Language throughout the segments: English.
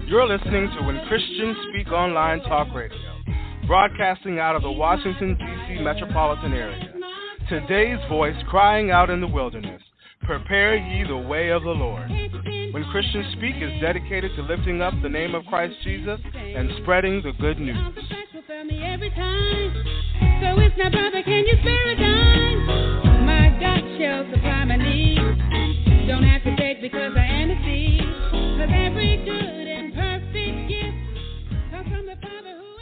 You're listening to When Christians Speak Online Talk Radio, broadcasting out of the Washington, D.C. metropolitan area. Today's voice crying out in the wilderness, prepare ye the way of the Lord. When Christians Speak is dedicated to lifting up the name of Christ Jesus and spreading the good news. So it's now, brother, can you spare a dime? My God shall supply my needs. Don't have to beg because I am a seed. Cause every good and perfect gift comes from the Father who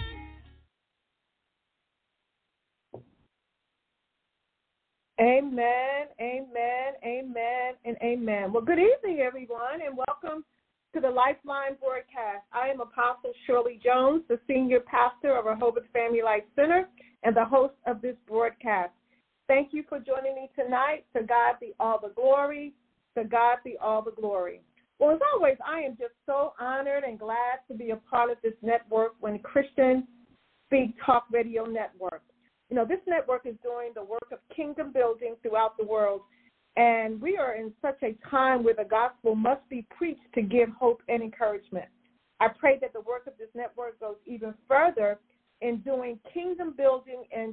Amen, amen, amen, and amen. Well, good evening, everyone, and welcome to the Lifeline broadcast. I am Apostle Shirley Jones, the senior pastor of Rehoboth Family Life Center and the host of this broadcast. Thank you for joining me tonight. To God be all the glory. To God be all the glory. Well, as always, I am just so honored and glad to be a part of this network, When Christians Speak Talk Radio Network. You know, this network is doing the work of kingdom building throughout the world, and we are in such a time where the gospel must be preached to give hope and encouragement. I pray that the work of this network goes even further in doing kingdom building in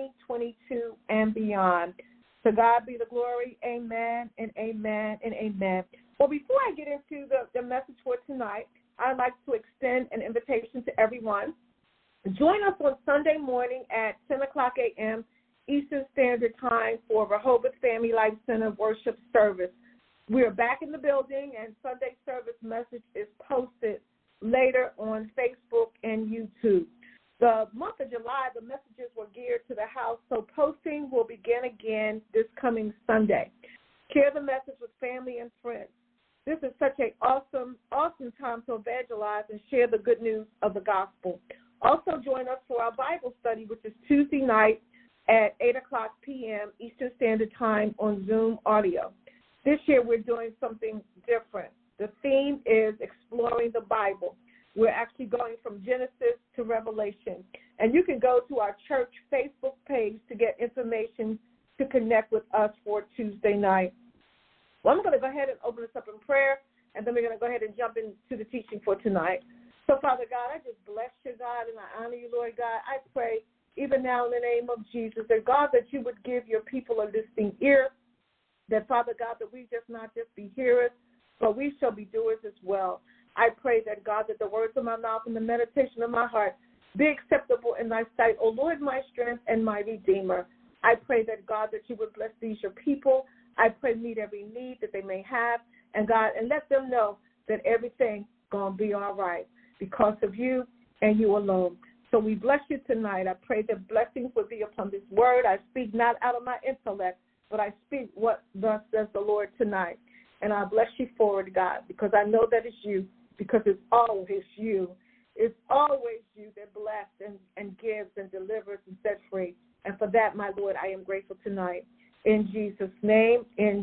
2022 and beyond. To God be the glory. Amen and amen and amen. Well, before I get into the message for tonight, I'd like to extend an invitation to everyone. Join us on Sunday morning at 10 o'clock a.m. Eastern Standard Time for Rehoboth Family Life Center worship service. We are back in the building, and Sunday service message is posted later on Facebook and YouTube. The month of July, the messages were geared to the house, so posting will begin again this coming Sunday. Share the message with family and friends. This is such an awesome time to evangelize and share the good news of the gospel. Also join us for our Bible study, which is Tuesday night at 8 o'clock p.m. Eastern Standard Time on Zoom audio. This year we're doing something different. The theme is exploring the Bible. We're actually going from Genesis to Revelation. And you can go to our church Facebook page to get information to connect with us for Tuesday night. Well, I'm going to go ahead and open this up in prayer, and then we're going to go ahead and jump into the teaching for tonight. So, Father God, I just bless you, God, and I honor you, Lord God. I pray even now in the name of Jesus that, God, that you would give your people a listening ear, that, Father God, that we not just be hearers, but we shall be doers as well. I pray that, God, that the words of my mouth and the meditation of my heart be acceptable in thy sight, O Lord, my strength and my redeemer. I pray that, God, that you would bless these your people. I pray meet every need that they may have, and, God, and let them know that everything going to be all right because of you and you alone. So we bless you tonight. I pray that blessings would be upon this word. I speak not out of my intellect, but I speak what thus says the Lord tonight. And I bless you for it, God, because I know that it's you, because it's always you. It's always you that blesses and gives and delivers and sets free. And for that, my Lord, I am grateful tonight. In Jesus' name,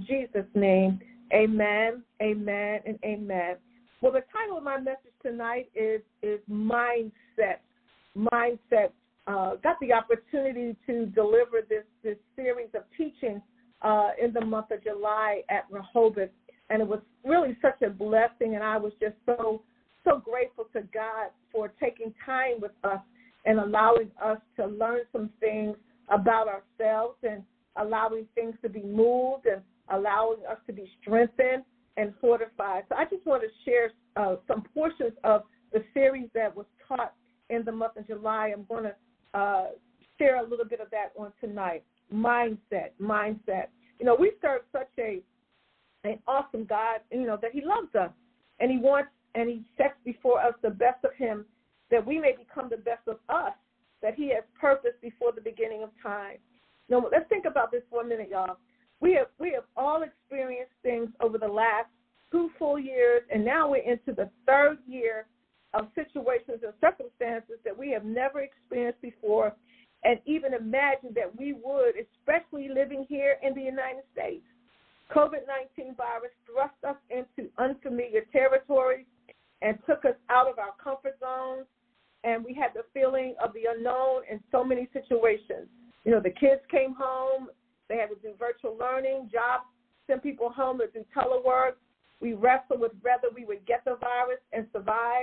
amen, amen, and amen. Well, the title of my message tonight is Mindset. Mindset. Got the opportunity to deliver this series of teaching in the month of July at Rehoboth, and it was really such a blessing, and I was just so grateful to God for taking time with us and allowing us to learn some things about ourselves and allowing things to be moved and allowing us to be strengthened and fortified. So I just want to share some portions of the series that was taught in the month of July. I'm going to share a little bit of that on tonight. Mindset. You know, we serve such an awesome God, you know, that he loves us, and he wants and he sets before us the best of him, that we may become the best of us, that he has purposed before the beginning of time. Now, let's think about this for a minute, y'all. We have all experienced things over the last 2 full years, and now we're into the 3rd year of situations and circumstances that we have never experienced before and even imagined that we would, especially living here in the United States. COVID-19 virus thrust us into unfamiliar territories and took us out of our comfort zones, and we had the feeling of the unknown in so many situations. You know, the kids came home. They had to do virtual learning. Jobs sent people home to do telework. We wrestled with whether we would get the virus and survive.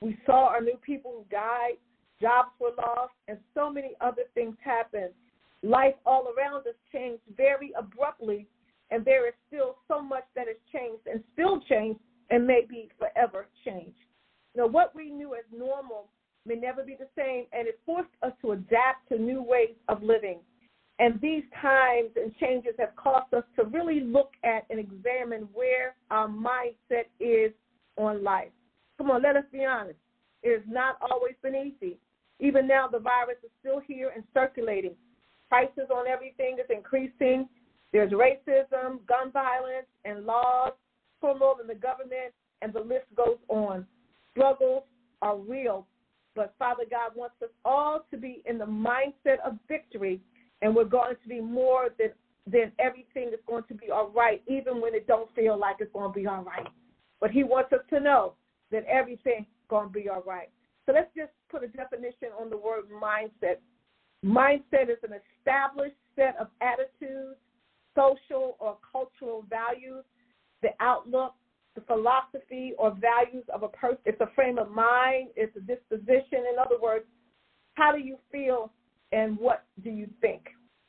We saw our new people who died, jobs were lost, and so many other things happened. Life all around us changed very abruptly, and there is still so much that has changed and still changed and may be forever changed. What we knew as normal may never be the same, and it forced us to adapt to new ways of living. And these times and changes have caused us to really look at and examine where our mindset is on life. Come on, let us be honest. It has not always been easy. Even now, the virus is still here and circulating. Prices on everything is increasing. There's racism, gun violence, and laws, turmoil in the government, and the list goes on. Struggles are real, but Father God wants us all to be in the mindset of victory, and we're going to be more than everything is going to be all right, even when it don't feel like it's going to be all right. But he wants us to know that everything's going to be all right. So let's just put a definition on the word mindset. Mindset is an established set of attitudes, social or cultural values, the outlook, the philosophy or values of a person. It's a frame of mind. It's a disposition. In other words, how do you feel and what do you think?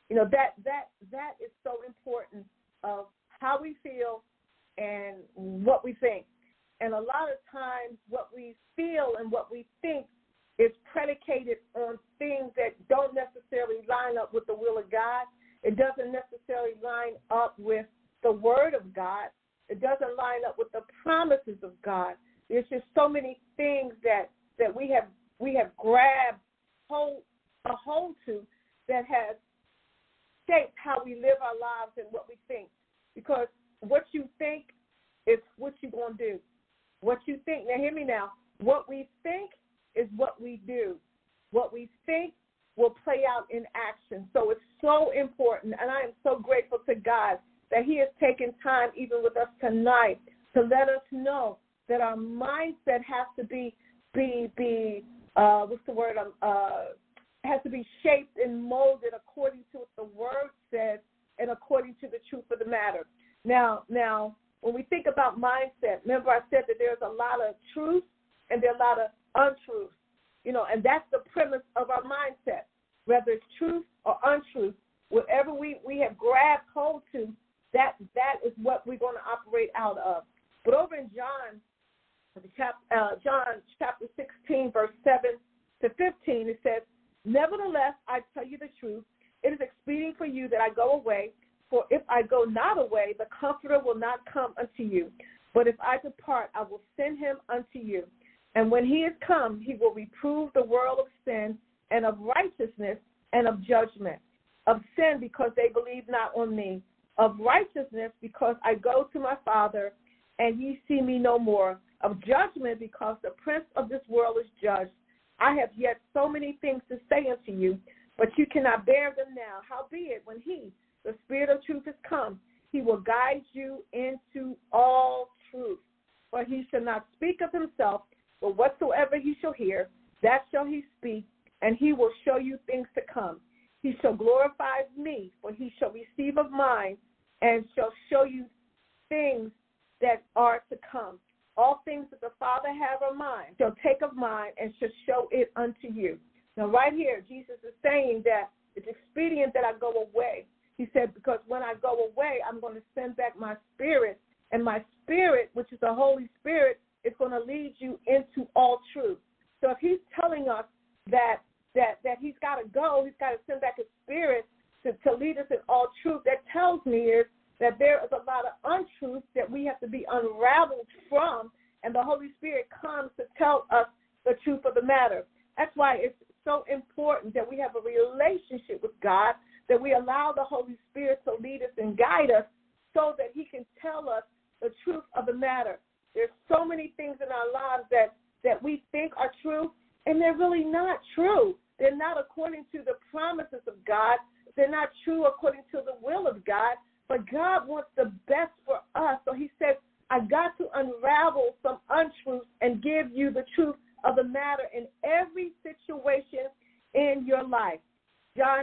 That is so important of how we feel and what we think. And a lot of times what we feel and what we think is predicated on things that don't necessarily line up with the will of God. It doesn't necessarily line up with the word of God. It doesn't line up with the promises of God. There's just so many things that we have grabbed a hold to that has shaped how we live our lives and what we think. Because what you think is what you're going to do. What you think, now hear me now, what we think is what we do. What we think will play out in action. So it's so important, and I am so grateful to God that he has taken time even with us tonight to let us know that our mindset has to be has to be shaped and molded according to what the word says and according to the truth of the matter. Now, when we think about mindset, remember I said that there's a lot of truth and there's a lot of untruth, and that's the premise of our mindset. Whether it's truth or untruth, whatever we have grabbed hold to, that is what we're going to operate out of. But over in John chapter 16, verse 7 to 15, it says, "Nevertheless, I tell you the truth, it is expedient for you that I go away. For if I go not away, the Comforter will not come unto you. But if I depart, I will send him unto you. And when he is come, he will reprove the world of sin and of righteousness and of judgment. Of sin, because they believe not on me. Of righteousness, because I go to my Father, and ye see me no more. Of judgment, because the prince of this world is judged. I have yet so many things to say unto you, but you cannot bear them now. Howbeit, when he, the Spirit of truth, is come, he will guide you into all truth. For he shall not speak of himself, but whatsoever he shall hear, that shall he speak, and he will show you things to come. He shall glorify me, for he shall receive of mine, and shall show you things that are to come. All things that the Father have are mine, shall take of mine, and shall show it unto you." Now, right here, Jesus is saying that it's expedient that I go away. He said, because when I go away, I'm going to send back my Spirit, and my Spirit, which is the Holy Spirit, is going to lead you into all truth. So if he's telling us that he's got to go, he's got to send back his Spirit to lead us in all truth, that tells me is that there is a lot of untruth that we have to be unraveled from, and the Holy Spirit comes to tell us the truth of the matter. That's why it's so important that we have a relationship with God, that we allow the Holy Spirit to lead us and guide us so that he can tell us the truth of the matter. There's so many things in our lives that we think are true, and they're really not true. They're not according to the promises of God. They're not true according to the will of God. But God wants the best for us. So he said, I got to unravel some untruths and give you the truth of the matter in every situation in your life. John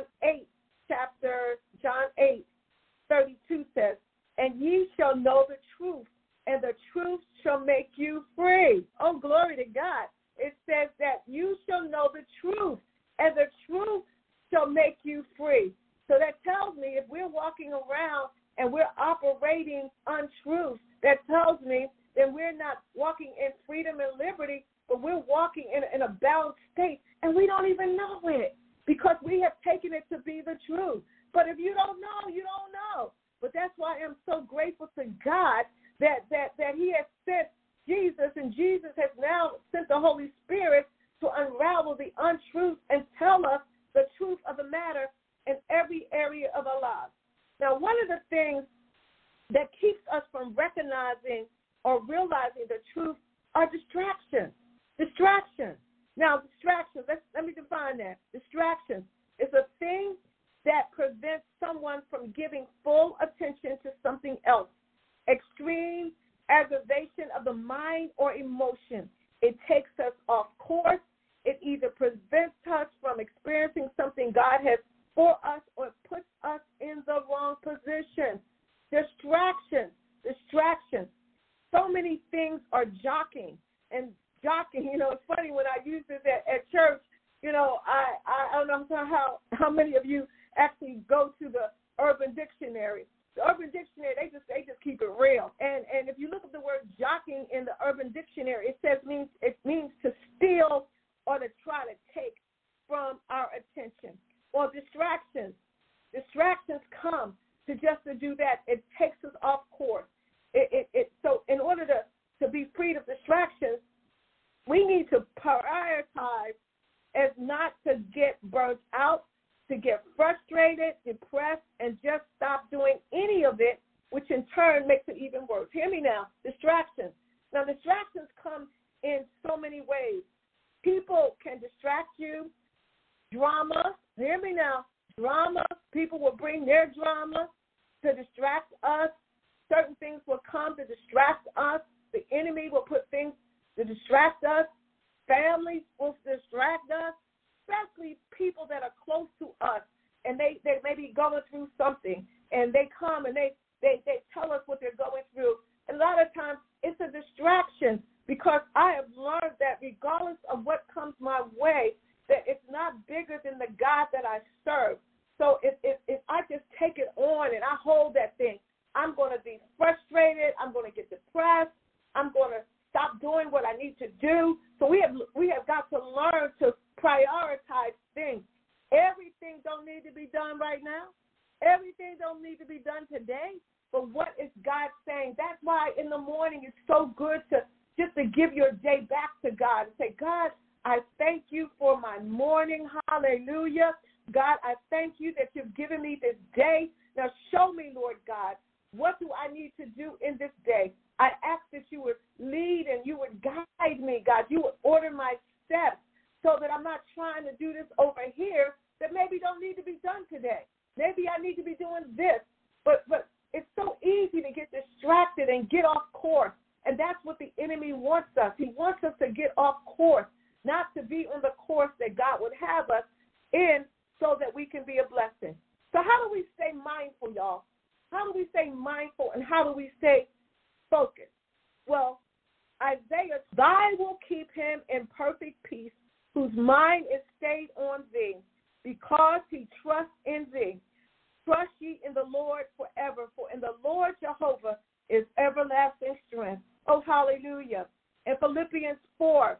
8:32 says, "And ye shall know the truth, and the truth shall make you free." Oh, glory to God. It tells me that we're not walking in freedom and liberty, but we're walking in a balanced state, and we don't even know it because we have taken it to be the truth. But if you don't know, you don't know. But that's why I'm so grateful to God that he has sent Jesus, and Jesus has now sent the Holy Spirit to unravel the untruth and tell us the truth of the matter in every area of our lives. Now, one of the things that keeps us from recognizing or realizing the truth are distractions. Distractions. Now, distractions, let me define that. Distractions is a thing that prevents someone from giving full attention to something else. Extreme aggravation of the mind or emotion. It takes us off course. It either prevents us from experiencing something God has for us or it puts us in the wrong position. Distractions. So many things are jockeying. And jockeying, it's funny when I use this at church, I don't know how many of you actually go to the Urban Dictionary. The Urban Dictionary, they just keep it real. And if you look at the word jockeying in the Urban Dictionary, it means to steal or to try to take from our attention. Or distractions. Distractions come to do that. It takes us off course. So in order to be free of distractions, we need to prioritize as not to get burnt out, to get frustrated, depressed, and just stop doing any of it, which in turn makes it even worse. Hear me now. Distractions. Now, distractions come in so many ways. People can distract you. Drama. Hear me now. Drama. People will bring their drama to distract us. Certain things will come to distract us. The enemy will put things to distract us. Families will distract us, especially people that are close to us, and they may be going through something, and they come and they tell us what they're going through. And a lot of times it's a distraction because I have learned that regardless of what comes my way, that it's not bigger than the God that I serve. So if I just take it on and I hold that thing, I'm going to be frustrated. I'm going to get depressed. I'm going to stop doing what I need to do. So we have got to learn to prioritize things. Everything don't need to be done right now. Everything don't need to be done today. But what is God saying? That's why in the morning it's so good to just to give your day back to God and say, God, I thank you for my morning. Hallelujah. God, I thank you that you've given me this day. Now show me, Lord God, what do I need to do in this day? I ask that you would lead and you would guide me, God. You would order my steps so that I'm not trying to do this over here that maybe don't need to be done today. Maybe I need to be doing this. But it's so easy to get distracted and get off course. And that's what the enemy wants us. He wants us to get off course, not to be on the course that God would have us in so that we can be a blessing. So how do we stay mindful, y'all? How do we stay mindful and how do we stay focused? Well, Isaiah, thy will keep him in perfect peace, whose mind is stayed on thee, because he trusts in thee. Trust ye in the Lord forever, for in the Lord Jehovah is everlasting strength. Oh, hallelujah. And Philippians 4,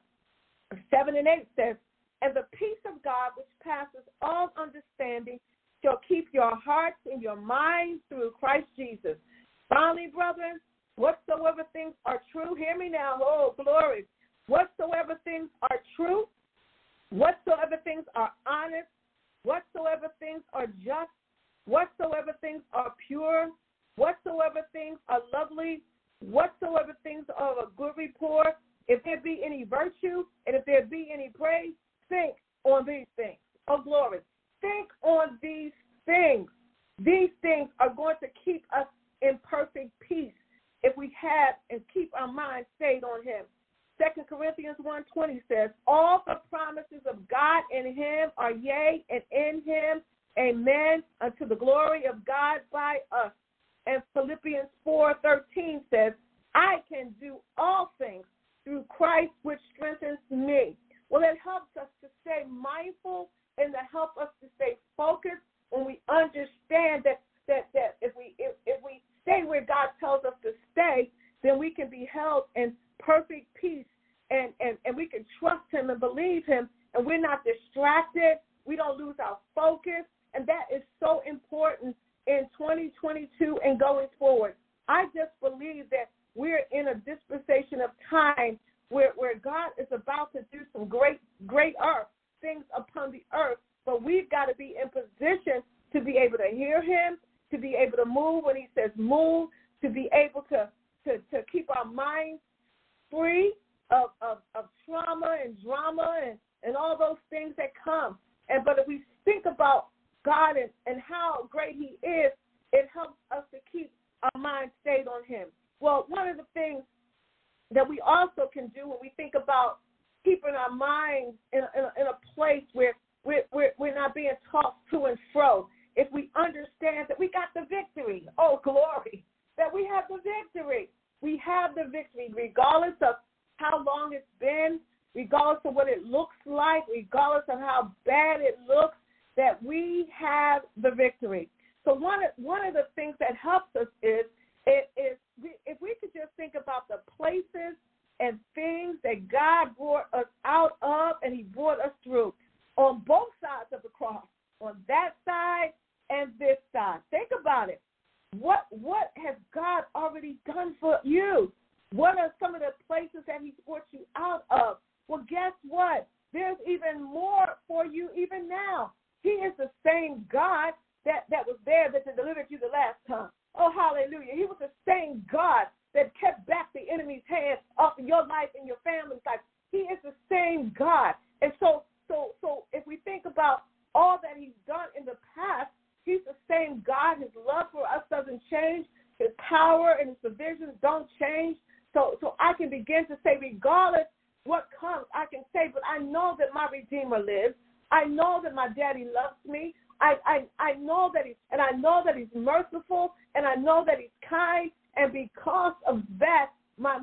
7 and 8 says, and the peace of God, which passes all understanding, shall keep your hearts and your minds through Christ Jesus. Finally, brethren, whatsoever things are true, hear me now, oh, glory. Whatsoever things are true, whatsoever things are honest, whatsoever things are just, whatsoever things are pure, whatsoever things are lovely, whatsoever things are of good report, if there be any virtue and if there be any praise, think on these things. Oh, glory. Think on these things. These things are going to keep us in perfect peace if we have and keep our minds stayed on him. 2 Corinthians 1:20 says, all the promises of God in him are yea, and in him, amen, unto the glory of God by us. And Philippians 4:13 says, I can do all things through Christ which strengthens me. Well, it helps us to stay mindful and to help us to stay focused when we understand that if we stay where God tells us to stay, then we can can be held in perfect peace, and we can trust him and believe him, and we're not distracted. We don't lose our focus, and that is so important in 2022 and going forward. I just believe that we're in a dispensation of time where God is about to do some great things upon the earth, but we've got to be in position to be able to hear him, to be able to move when he says move, to be able to keep our minds free of trauma and drama and all those things that come. But if we think about God and how great he is, it helps us to keep our mind stayed on him. Well, one of the things that we also can do when we think about keeping our minds in a place where we're not being tossed to and fro, if we understand that we got the victory, oh, glory, that we have the victory. We have the victory regardless of how long it's been, regardless of what it looks like, regardless of how bad it looks, that we have the victory. So one of the things that helps us is if we could just think about the places and things that God brought us out of and he brought us through on both sides of the cross, on that side and this side. Think about it. What has God already done for you? What are some of the places that he's brought you out of? Well, guess what? There's even more for you even now. He is the same God that was there that delivered you the last time. Oh, hallelujah. He was the same God that kept back the enemy's hand off of your life and your family's life. He is the same God. And so if we think about all that he's done in the past, he's the same God. His love for us doesn't change. His power and his provisions don't change. So I can begin to say, regardless what comes, I can say, but I know that my Redeemer lives. I know that my daddy loves me. I know that he's merciful, and I know that he's kind, and because of that, my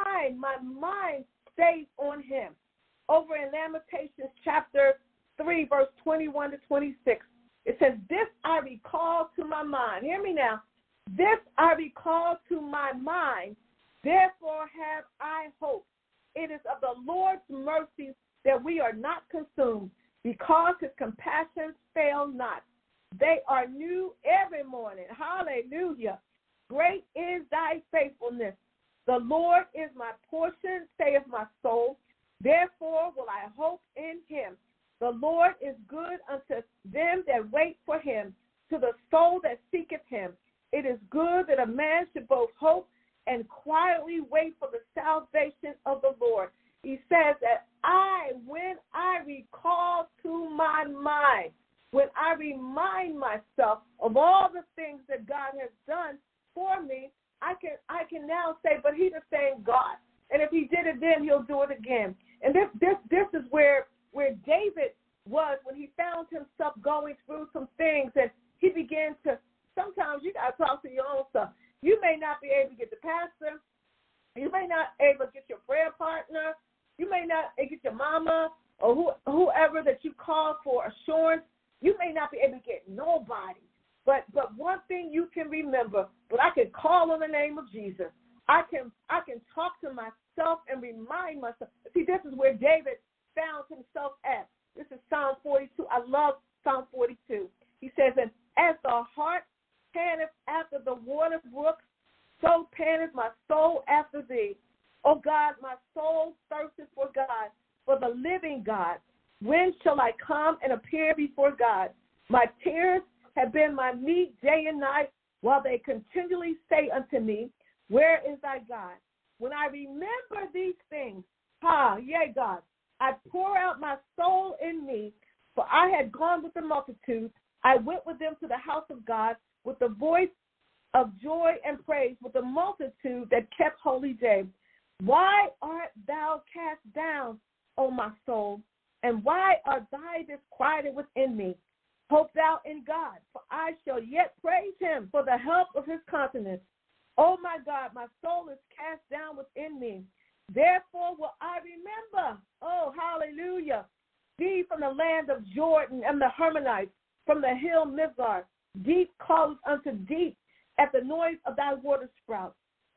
mind stays on him. Over in Lamentations chapter 3, verse 21 to 26, it says, "This I recall to my mind." Hear me now. "This I recall to my mind, therefore have I hope. It is of the Lord's mercies that we are not consumed, because his compassions fail not. They are new every morning." Hallelujah. "Great is thy faithfulness. The Lord is my portion, saith my soul. Therefore will I hope in him. The Lord is good unto them that wait for him, to the soul that seeketh him. It is good that a man should both hope and quietly wait for the salvation of the Lord." He says that when I recall to my mind, when I remind myself of all the things that God has done for me, I can now say, but he's the same God. And if he did it then, he'll do it again. And this is where David was when he found himself going through some things, and he began to, sometimes you got to talk to your own self. You may not be able to get the pastor. You may not be able to get your prayer partner. You may not get your mama or whoever that you call for assurance. You may not be able to get nobody. But one thing you can remember, but I can call on the name of Jesus. I can talk to myself and remind myself. See, this is where David found himself at. This is Psalm 42. I love Psalm 42. He says, "And as the heart panteth after the water brooks, so panteth my soul after thee. O God, my soul thirsteth for God, for the living God. When shall I come and appear before God? My tears have been my meat day and night, while they continually say unto me, Where is thy God? When I remember these things, yea, God, I pour out my soul in me, for I had gone with the multitude. I went with them to the house of God with the voice of joy and praise, with the multitude that kept holy day. Why art thou cast down, O my soul? And why art thou disquieted within me? Hope thou in God, for I shall yet praise him for the help of his countenance. O my God, my soul is cast down within me. Therefore will I remember, oh, hallelujah, thee from the land of Jordan and the Hermonites, from the hill Mizar. Deep calleth unto deep at the noise of thy water sprouts.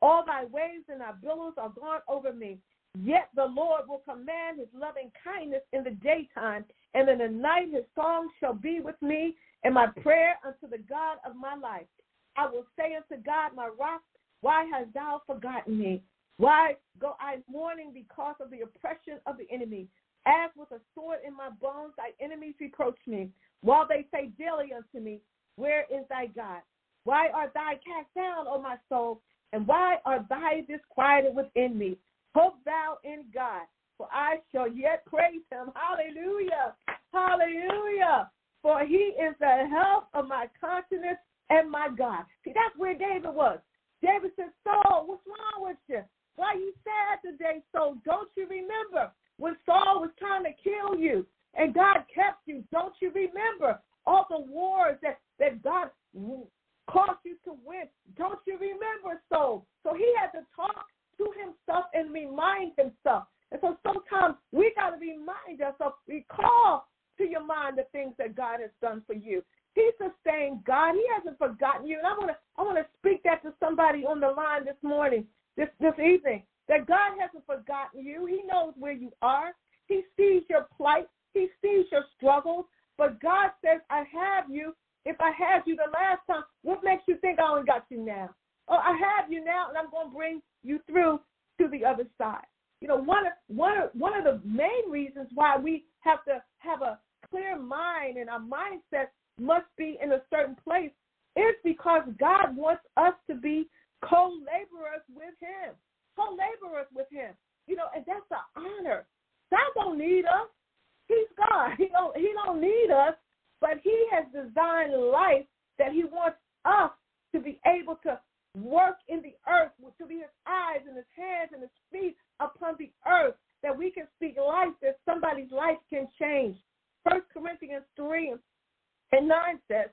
All thy waves and thy billows are gone over me. Yet the Lord will command his loving kindness in the daytime, and in the night his song shall be with me, and my prayer unto the God of my life. I will say unto God, my rock, why hast thou forgotten me? Why go I mourning because of the oppression of the enemy? As with a sword in my bones, thy enemies reproach me, while they say daily unto me, where is thy God? Why art thou cast down, O my soul, and why art thou disquieted within me? Hope thou in God, for I shall yet praise him. Hallelujah, hallelujah, for he is the help of my countenance and my God. See, that's where David was. David said, Saul, what's wrong with you? Why are you sad today, Saul? Don't you remember when Saul was trying to kill you and God kept you? Don't you remember all the wars that God caused you to win? Don't you remember, Saul? So he had to talk to himself and remind himself. And so sometimes we got to remind ourselves, recall to your mind the things that God has done for you. He's the same God. He hasn't forgotten you. And I want to speak that to somebody on the line this morning, this evening, that God hasn't forgotten you. He knows where you are. He sees your plight. He sees your struggles. But God says, I have you. If I had you the last time, what makes you think I only got you now? Oh, I have you now, and I'm going to bring you through to the other side. You know, one of the main reasons why we have to have a clear mind and our mindset must be in a certain place is because God wants us to be co-laborers with him. Co-laborers with him. You know, and that's an honor. God don't need us. He's God. He don't need us, but he has designed life that he wants us to be able to work in the earth, to be his eyes and his hands and his feet upon the earth, that we can speak life, that somebody's life can change. 1 Corinthians 3:9 says,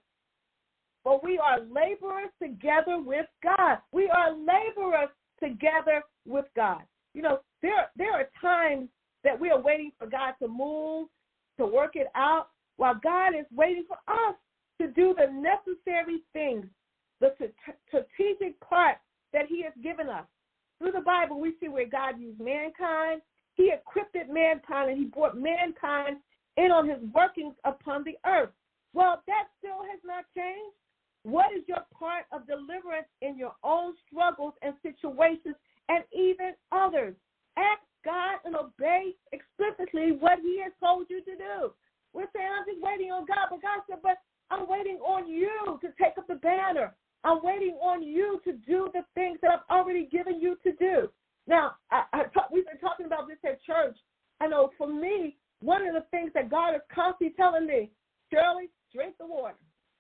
for we are laborers together with God. We are laborers together with God. You know, there are times that we are waiting for God to move, to work it out, while God is waiting for us to do the necessary things, the strategic part that he has given us. Through the Bible, we see where God used mankind. He equipped mankind, and he brought mankind in on his workings upon the earth. Well, that still has not changed. What is your part of deliverance in your own struggles and situations and even others? Ask God and obey explicitly what he has told you to do. We're saying, I'm just waiting on God. But God said, but I'm waiting on you to take up the banner. I'm waiting on you to do the things that I've already given you to do. Now, we've been talking about this at church. I know for me, one of the things that God is constantly telling me, Shirley, drink the water.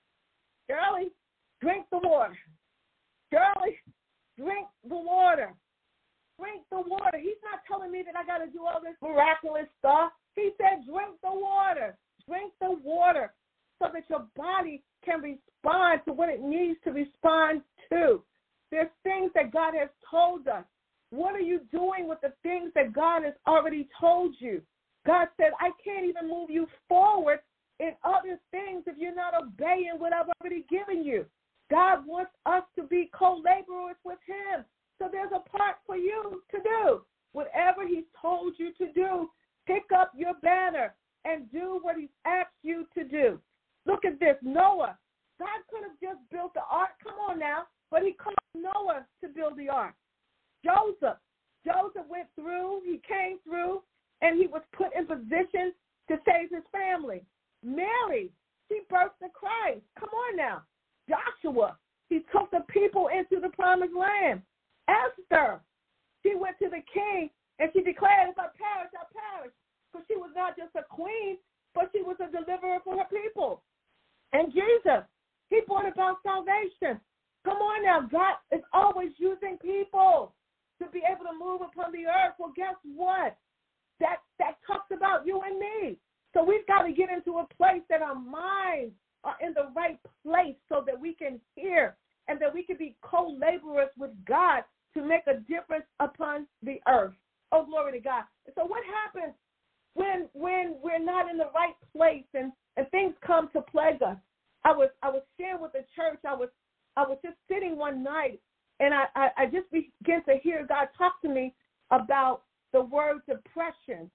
Shirley, drink the water. Shirley, drink the water. Drink the water. He's not telling me that I got to do all this miraculous stuff. He said, drink the water. Drink the water so that your body can respond to what it needs to respond to. There's things that God has told us. What are you doing with the things that God has already told you? God said, I can't even move you forward in other things if you're not obeying what I've already given you. God wants us to be co-laborers with him. So there's a part for you to do. Whatever he's told you to do, pick up your banner and do what he's asked you to do. Look at this. Noah. God could have just built the ark. Come on now. But he called Noah to build the ark. Joseph went through. He came through, and he was put in position to save his family. Mary, she birthed the Christ. Come on now. Joshua, he took the people into the promised land. Esther, she went to the king, and she declared, if I perish, I perish. Because she was not just a queen, but she was a deliverer for her people. And Jesus, he brought about salvation. Come on now. God is always using people to be able to move upon the earth. Well, guess what? That talks about you and me. So we've got to get into a place that our minds are in the right place so that we can hear and that we can be co-laborers with God to make a difference upon the earth. Oh, glory to God. So what happens when we're not in the right place and things come to plague us? I was sharing with the church. I was just sitting one night, I just began to hear God talk to me about the word depression.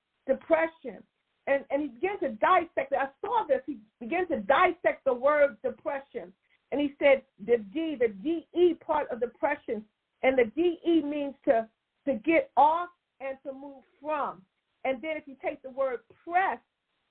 And he began to dissect it. I saw this. He began to dissect the word depression. And he said the D-E part of depression. And the D-E means to get off and to move from. And then if you take the word press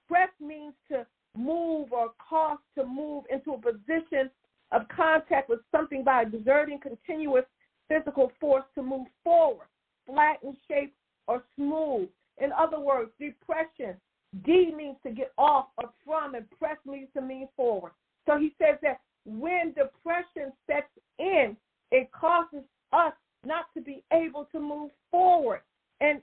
means to move or cause to move into a position of contact with something by exerting continuous physical force to move forward, flat in shape or smooth. In other words, depression, D means to get off or from, and press means to move forward. So he says that when depression sets in, it causes us not to be able to move forward. And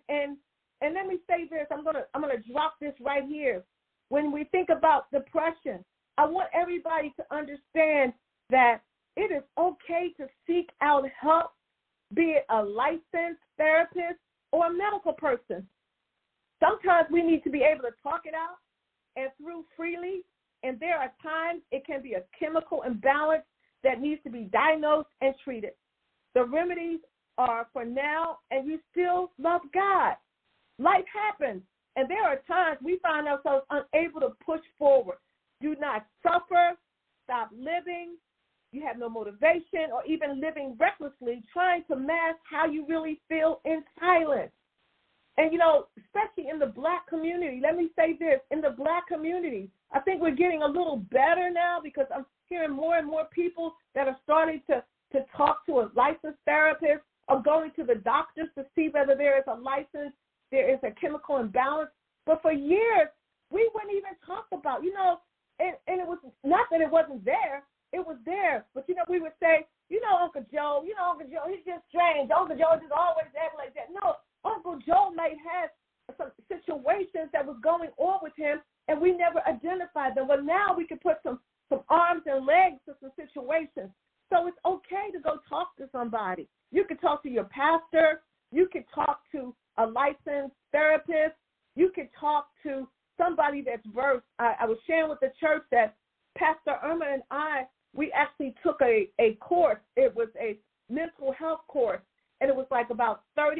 let me say this, I'm gonna drop this right here. When we think about depression, I want everybody to understand that it is okay to seek out help, be it a licensed therapist or a medical person. Sometimes we need to be able to talk it out and through freely, and there are times it can be a chemical imbalance that needs to be diagnosed and treated. The remedies are for now, and you still love God. Life happens, and there are times we find ourselves unable to push forward. Do not suffer, stop living. You have no motivation, or even living recklessly, trying to mask how you really feel in silence. And, especially in the Black community, let me say this, in the Black community, I think we're getting a little better now because I'm hearing more and more people that are starting to talk to a licensed therapist or going to the doctors to see whether there is a license, there is a chemical imbalance. But for years, we wouldn't even talk about, and it was not that it wasn't there. It was there. But, we would say, Uncle Joe, he's just strange. Uncle Joe just always acting like that. No, Uncle Joe might have some situations that was going on with him, and we never identified them. But now we can put some arms and legs to some situations. So it's okay to go talk to somebody. You can talk to your pastor. You can talk to a licensed therapist. You can talk to somebody that's versed. I was sharing with the church that Pastor Irma and we actually took a course. It was a mental health course, and it was like about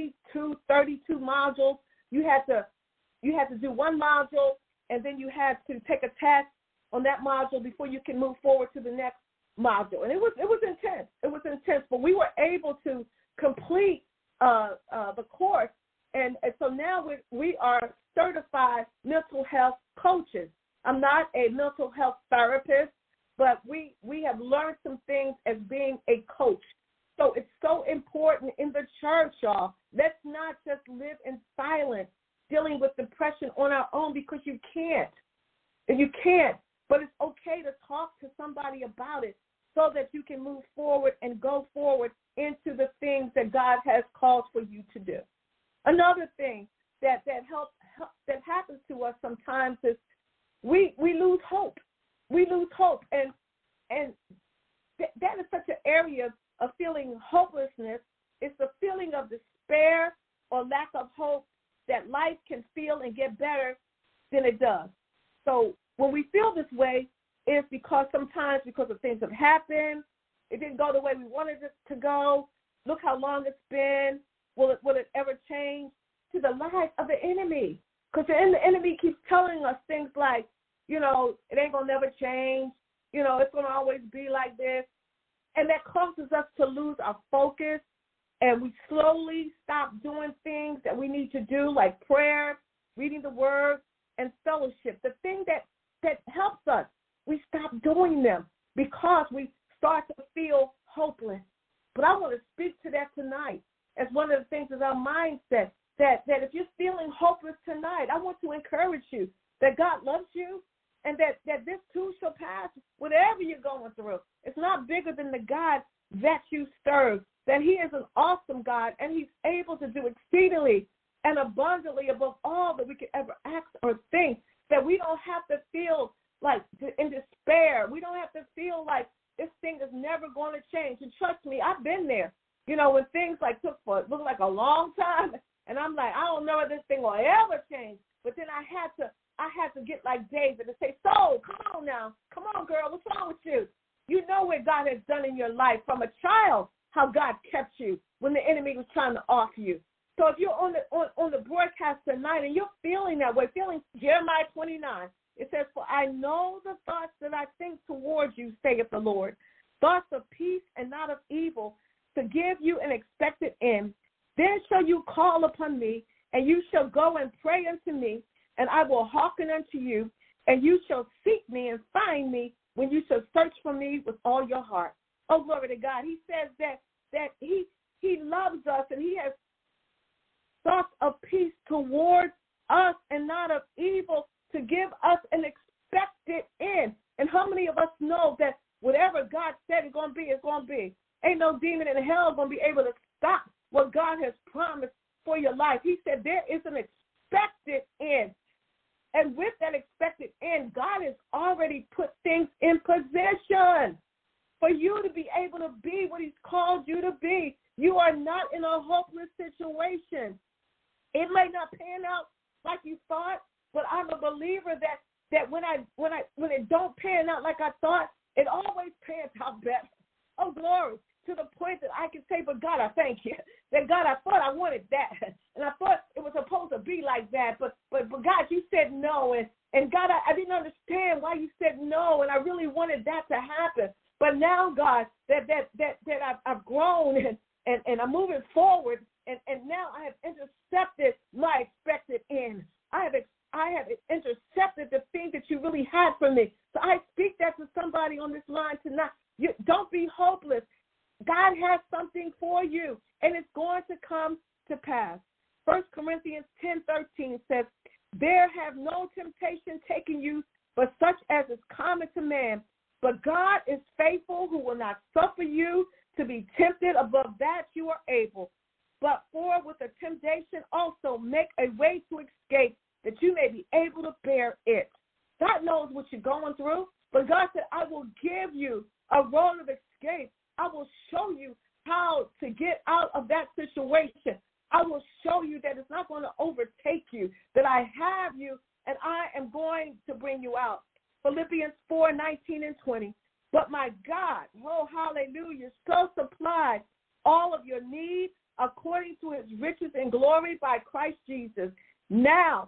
32 modules. You had to do one module, and then you had to take a test on that module before you can move forward to the next module. And it was intense. It was intense, but we were able to complete the course, and so now we are certified mental health coaches. I'm not a mental health therapist, but we have learned some things as being a coach. So it's so important in the church, y'all. Let's not just live in silence dealing with depression on our own, because you can't. You can't. But it's okay to talk to somebody about it so that you can move forward and go forward into the things that God has called for you to do. Another thing that happens to us sometimes is we lose hope. We lose hope, and that is such an area of feeling hopelessness. It's the feeling of despair or lack of hope that life can feel and get better than it does. So when we feel this way, it's because sometimes because of things have happened, it didn't go the way we wanted it to go. Look how long it's been. Will it ever change? To the lies of the enemy, because the enemy keeps telling us things like, it ain't going to never change. It's going to always be like this. And that causes us to lose our focus, and we slowly stop doing things that we need to do, like prayer, reading the word, and fellowship. The thing that helps us, we stop doing them because we start to feel hopeless. But I want to speak to that tonight as one of the things is our mindset, that if you're feeling hopeless tonight, I want to encourage you that God loves you, and that this too shall pass, whatever you're going through. It's not bigger than the God that you serve, that he is an awesome God, and he's able to do exceedingly and abundantly above all that we could ever ask or think, that we don't have to feel like in despair. We don't have to feel like this thing is never going to change. And trust me, I've been there. When things looked like a long time, and I'm like, I don't know if this thing will ever change. But then I had to get like David and say, so, come on now. Come on, girl. What's wrong with you? You know what God has done in your life from a child, how God kept you when the enemy was trying to off you. So if you're on the broadcast tonight and you're feeling that way, feeling Jeremiah 29, it says, for I know the thoughts that I think towards you, saith the Lord, thoughts of peace and not of evil, to give you an expected end. Then shall you call upon me, and you shall go and pray unto me, and I will hearken unto you, and you shall seek me and find me when you shall search for me with all your heart. Oh, glory to God. He says that he loves us, and he has thoughts of peace towards us and not of evil, to give us an expected end. And how many of us know that whatever God said is going to be, it's going to be? Ain't no demon in hell going to be able to stop what God has promised for your life. He said there is an expected end. And with that expected end, God has already put things in position for you to be able to be what he's called you to be. You are not in a hopeless situation. It may not pan out like you thought, but I'm a believer that when it don't pan out like I thought, it always pans out better. Oh, glory. To the point that I can say, but God, I thank you. That God, I thought I wanted that. And I thought it was supposed to be like that. But God, you said no. And God, I didn't understand why you said no. And I really wanted that to happen. But now, God, that I've grown and I'm moving forward. And now I have intercepted my expected end. I have intercepted the thing that you really had for me. So I speak that to somebody on this line tonight. Don't be hopeless. God has something for you, and it's going to come to pass. 1 Corinthians 10:13 says, there have no temptation taken you but such as is common to man. But God is faithful, who will not suffer you to be tempted above that you are able. But for with the temptation also make a way to escape, that you may be able to bear it. God knows what you're going through, but God said, I will give you a road of escape. I will show you how to get out of that situation. I will show you that it's not going to overtake you, that I have you, and I am going to bring you out. Philippians 4:19-20. But my God, oh, hallelujah, so supplied all of your needs according to his riches and glory by Christ Jesus. Now,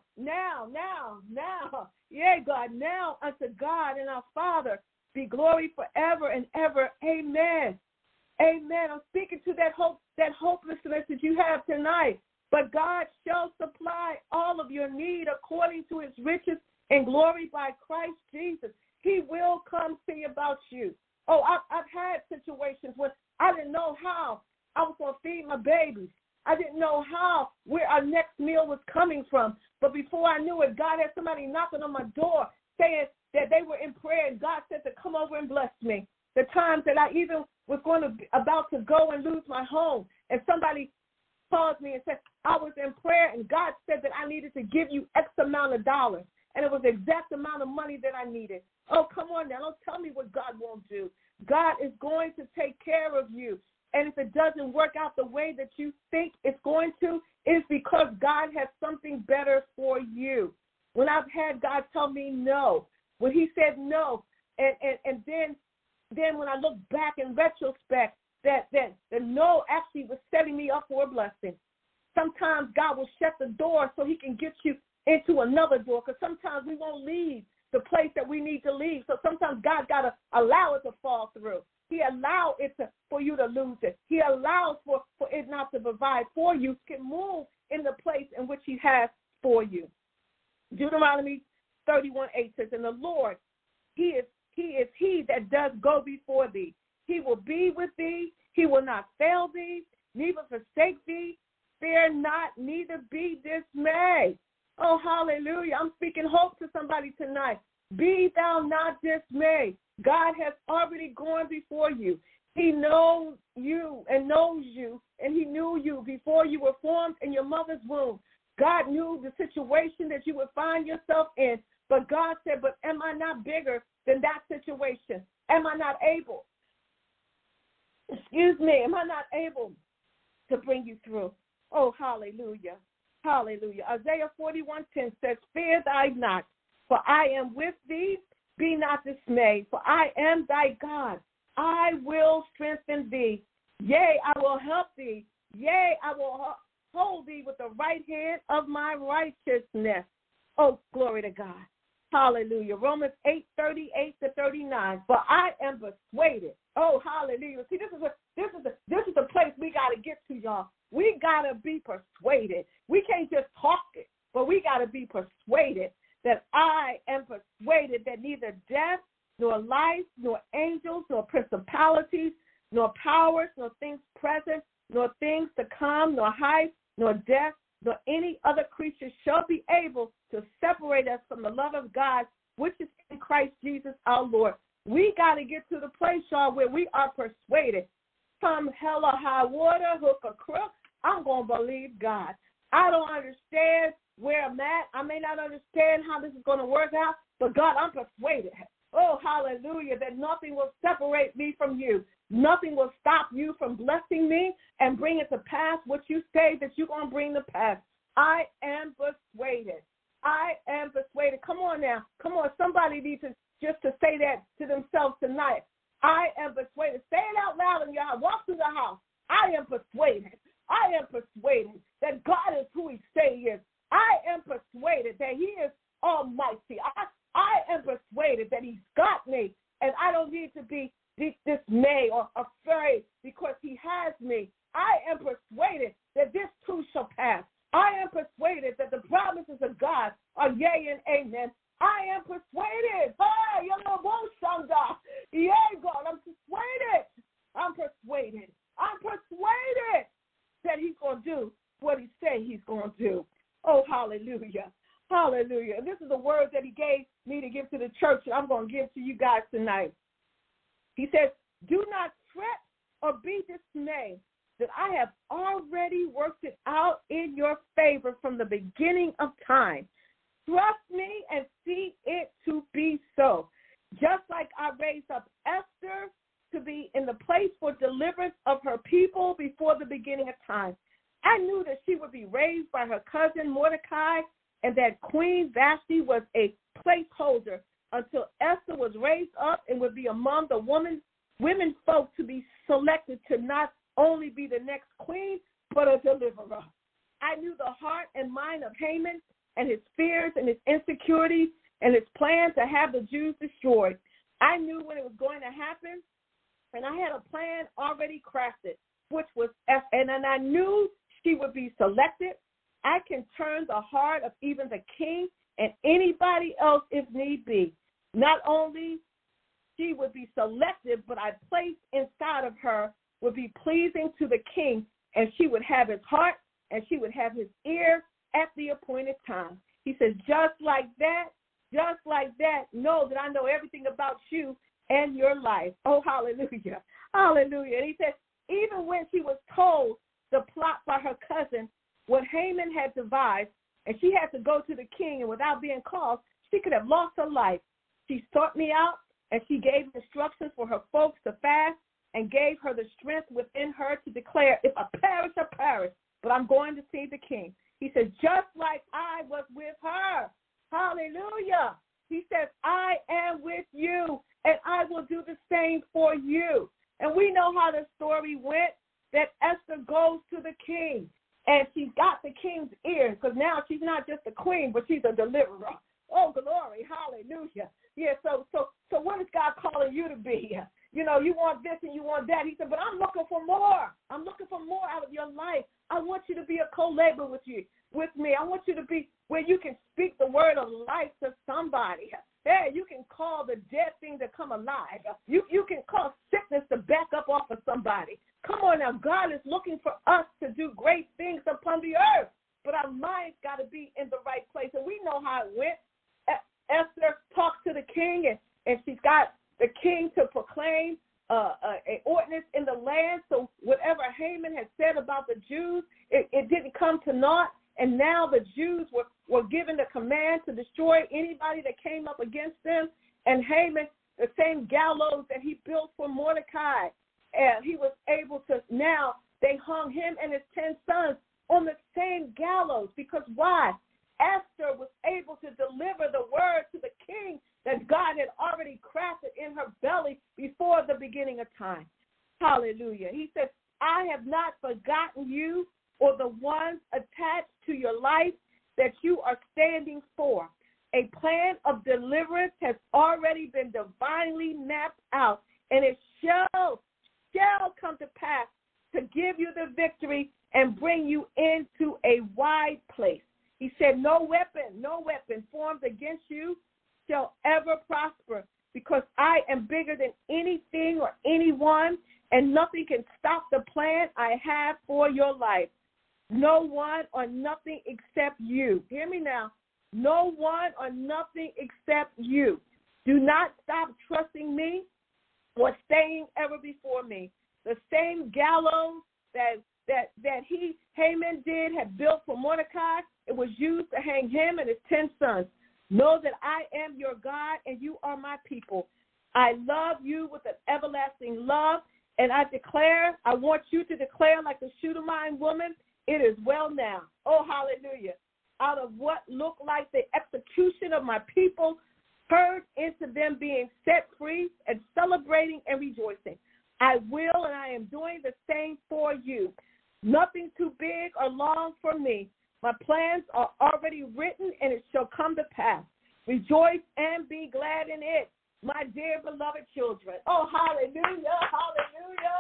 yeah, God, now unto God and our Father be glory forever and ever. Amen. Amen. I'm speaking to that hopelessness that you have tonight. But God shall supply all of your need according to his riches and glory by Christ Jesus. He will come see about you. Oh, I've had situations where I didn't know how I was going to feed my babies. I didn't know where our next meal was coming from. But before I knew it, God had somebody knocking on my door saying that they were in prayer, and God said to come over and bless me. The times that I even was about to go and lose my home, and somebody called me and said, I was in prayer, and God said that I needed to give you X amount of dollars, and it was the exact amount of money that I needed. Oh, come on now. Don't tell me what God won't do. God is going to take care of you. And if it doesn't work out the way that you think it's going to, it's because God has something better for you. When I've had God tell me no, when he said no, and then when I look back in retrospect, that the no actually was setting me up for a blessing. Sometimes God will shut the door so he can get you into another door, because sometimes we won't leave the place that we need to leave. So sometimes God got to allow it to fall through. He allowed it for you to lose it. He allows for it not to provide for you. You can move in the place in which he has for you. Deuteronomy 31:8 says, and the Lord, he is he that does go before thee. He will be with thee. He will not fail thee, neither forsake thee. Fear not, neither be dismayed. Oh, hallelujah. I'm speaking hope to somebody tonight. Be thou not dismayed. God has already gone before you. He knows you, and he knew you before you were formed in your mother's womb. God knew the situation that you would find yourself in, but God said, but am I not bigger than that situation? Am I not able? Am I not able to bring you through? Oh, hallelujah. Hallelujah. Isaiah 41:10 says, fear thy not, for I am with thee. Be not dismayed, for I am thy God. I will strengthen thee. Yea, I will help thee. Yea, I will hold thee with the right hand of my righteousness. Oh, glory to God. Hallelujah. Romans 8:38-39. But I am persuaded. Oh, hallelujah. See, this is the place we got to get to, y'all. We got to be persuaded. We can't just talk it, but we got to be persuaded that I am persuaded that neither death, nor life, nor angels, nor principalities, nor powers, nor things present, nor things to come, nor height, nor depth, nor any other creature shall be able to separate us from the love of God, which is in Christ Jesus our Lord. We got to get to the place, y'all, where we are persuaded. Come hell or high water, hook or crook, I'm going to believe God. I don't understand where I'm at. I may not understand how this is going to work out, but God, I'm persuaded. Oh, hallelujah, that nothing will separate me from you. Nothing will stop you from blessing me and bring it to pass what you say that you're going to bring to pass. I am persuaded. I am persuaded. Come on now. Come on. Somebody needs to just to say that to themselves tonight. I am persuaded. Say it out loud in your house. Walk through the house. I am persuaded. I am persuaded that God is who he say he is. I am persuaded that he is almighty. I am persuaded that he's got me, and I don't need to be dismayed or afraid because he has me. I am persuaded that this too shall pass. I am persuaded that the promises of God are yea and amen. I am persuaded. Hey, yea, God, I'm persuaded. I'm persuaded. I'm persuaded that he's going to do what he said he's going to do. Oh, hallelujah. Hallelujah. And this is the word that he gave me to give to the church, and I'm going to give to you guys tonight. He says, do not fret or be dismayed, that I have already worked it out in your favor from the beginning of time. Trust me and see it to be so. Just like I raised up Esther to be in the place for deliverance of her people before the beginning of time. I knew that she would be raised by her cousin Mordecai, and that Queen Vashti was a placeholder until Esther was raised up and would be among the women folk to be selected to not only be the next queen, but a deliverer. I knew the heart and mind of Haman and his fears and his insecurities and his plan to have the Jews destroyed. I knew when it was going to happen, and I had a plan already crafted, which was Esther, and I knew she would be selected. I can turn the heart of even the king and anybody else if need be. Not only she would be selected, but I placed inside of her would be pleasing to the king, and she would have his heart and she would have his ear at the appointed time. He says, just like that, know that I know everything about you and your life. Oh, hallelujah. Hallelujah. And he says, even when she was told the plot by her cousin, what Haman had devised, and she had to go to the king, and without being called, she could have lost her life. She sought me out, and she gave instructions for her folks to fast, and gave her the strength within her to declare, if I perish, but I'm going to see the king. He said, just like I was with her. Hallelujah. He says, I am with you, and I will do the same for you. And we know how the story went, that Esther goes to the king, and she got the king's ears, because now she's not just a queen, but she's a deliverer. Oh, glory. Hallelujah. Yeah, so what is God calling you to be? You know, you want this and you want that. He said, but I'm looking for more. I'm looking for more out of your life. I want you to be a co-laborer with me. I want you to be where you can speak the word of life to somebody. Hey, you can call the dead thing to come alive. You can call sickness to back up off of somebody. Come on now. God is looking for us to do great things upon the earth, but our mind's got to be in the right place. And we know how it went. Esther talks to the king, and she's got the king to proclaim an ordinance in the land. So whatever Haman had said about the Jews, it didn't come to naught. And now the Jews were given the command to destroy anybody that came up against them. And Haman, the same gallows that he built for Mordecai, and he was able to, now they hung him and his 10 sons on the same gallows. Because why? Esther was able to deliver the word to the king that God had already crafted in her belly before the beginning of time. Hallelujah. He said, I have not forgotten you or the ones attached to your life that you are standing for. A plan of deliverance has already been divinely mapped out, and it shall come to pass to give you the victory and bring you into a wide place. He said, no weapon formed against you shall ever prosper, because I am bigger than anything or anyone, and nothing can stop the plan I have for your life. No one or nothing except you. Hear me now. No one or nothing except you. Do not stop trusting me or staying ever before me. The same gallows that Haman had built for Mordecai, it was used to hang him and his 10 sons. Know that I am your God and you are my people. I love you with an everlasting love, and I want you to declare like the Shunammite woman, it is well now. Oh, hallelujah. Out of what looked like the execution of my people, heard into them being set free and celebrating and rejoicing. I will, and I am doing the same for you. Nothing too big or long for me. My plans are already written, and it shall come to pass. Rejoice and be glad in it, my dear beloved children. Oh, hallelujah, hallelujah,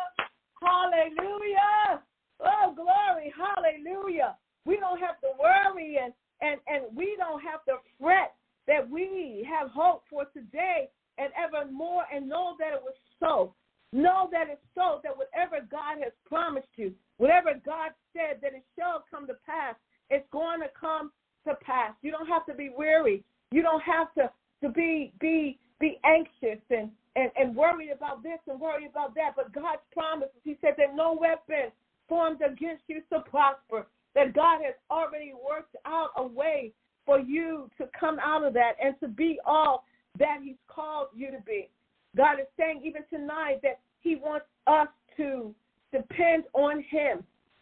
hallelujah. Oh, glory, hallelujah. We don't have to worry and we don't have to fret, that we have hope for today and evermore, and know that it was so. Know that it's so, that whatever God has promised you, whatever God said that it shall come to pass, it's going to come to pass. You don't have to be weary. You don't have to be anxious and worried about this and worried about that. But God's promises, he said that no weapon formed against you shall prosper, that God has already worked out a way for you to come out of that and to be all that he's called you to be. God is saying even tonight that he wants us to depend on him,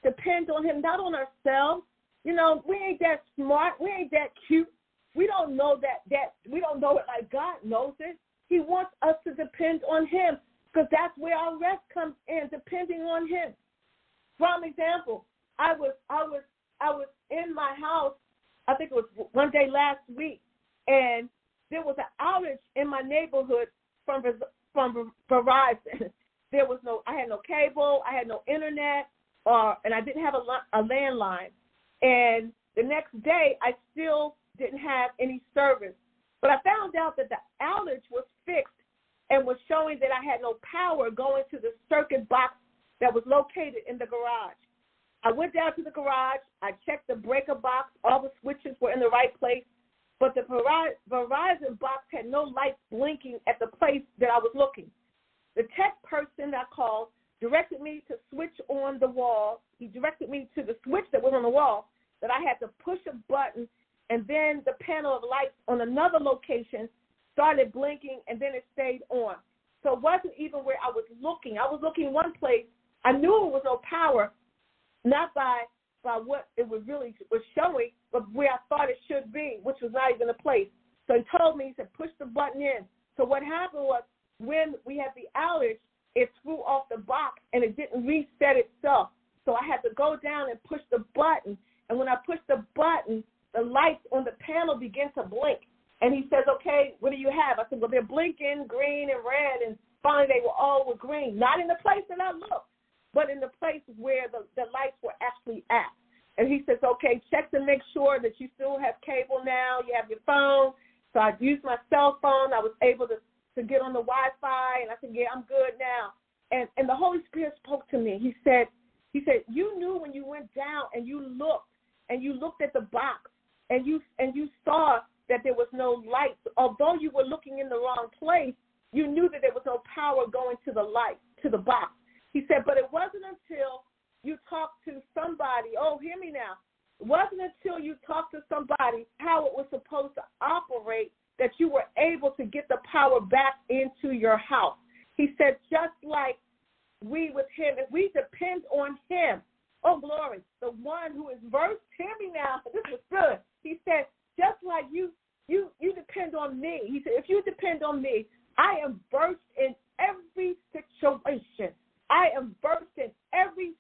not on ourselves. You know, we ain't that smart. We ain't that cute. We don't know that we don't know it like God knows it. He wants us to depend on him, because that's where our rest comes in, depending on him. For example, I was in my house, I think it was one day last week, and there was an outage in my neighborhood from Verizon. I had no cable, I had no internet, and I didn't have a landline. And the next day, I still didn't have any service. But I found out that the outage was fixed and was showing that I had no power going to the circuit box that was located in the garage. I went down to the garage. I checked the breaker box. All the switches were in the right place. But the Verizon box had no lights blinking at the place that I was looking. The tech person I called directed me to switch on the wall. He directed me to the switch that was on the wall, that I had to push a button, and then the panel of lights on another location started blinking, and then it stayed on. So it wasn't even where I was looking. I was looking one place. I knew it was no power, not by what it was showing, but where I thought it should be, which was not even a place. So he told me, he said, push the button in. So what happened was, when we had the outage, it threw off the box, and it didn't reset itself. So I had to go down and push the button. And when I pushed the button, the lights on the panel began to blink. And he says, okay, what do you have? I said, well, they're blinking green and red. And finally, they were all green. Not in the place that I looked, but in the place where the lights were actually at. And he says, okay, check to make sure that you still have cable now. You have your phone. So I used my cell phone. I was able to get on the Wi-Fi. And I said, yeah, I'm good now. And the Holy Spirit spoke to me. He said, you knew when you went down and you looked at the box and you saw that there was no light. Although you were looking in the wrong place, you knew that there was no power going to the light, to the box. He said, but it wasn't until you talked to somebody. Oh, hear me now. It wasn't until you talked to somebody how it was supposed to operate that you were able to get the power back into your house. He said, just like we with him, if we depend on him, oh, glory, the one who is versed, hear me now, this is good. He said, just like you depend on me. He said, if you depend on me, I am versed in every situation. I am versed in every